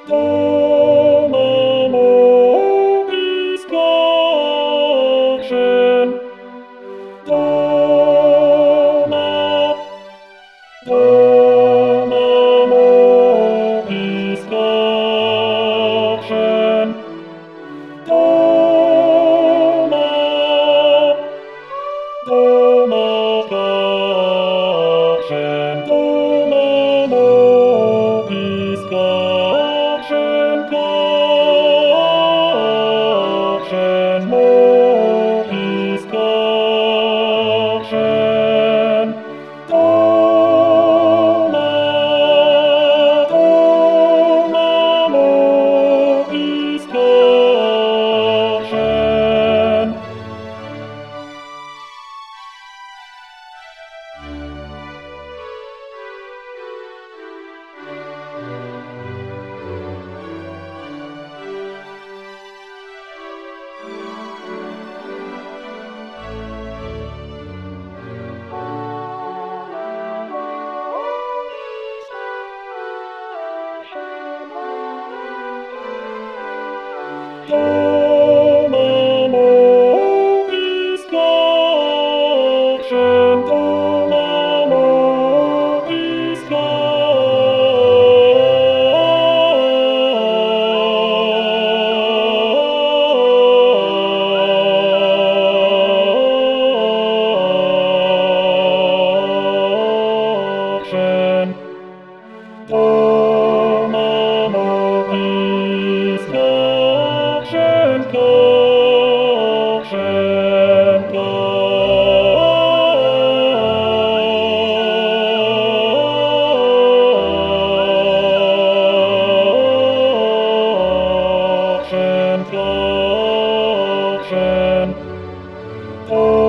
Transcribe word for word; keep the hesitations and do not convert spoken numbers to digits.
Do, mamo, discussion. Do, ma, do, mamo, discussion. Do, ma, do, ma, discussion. Do, mamo, discussion. Discussion, more discussion. Do, ma, do, ma, more discussion. Do, mamo, discussion. Do, mamo, discussion. Do, mamo, discussion. Discussion, discussion. Do,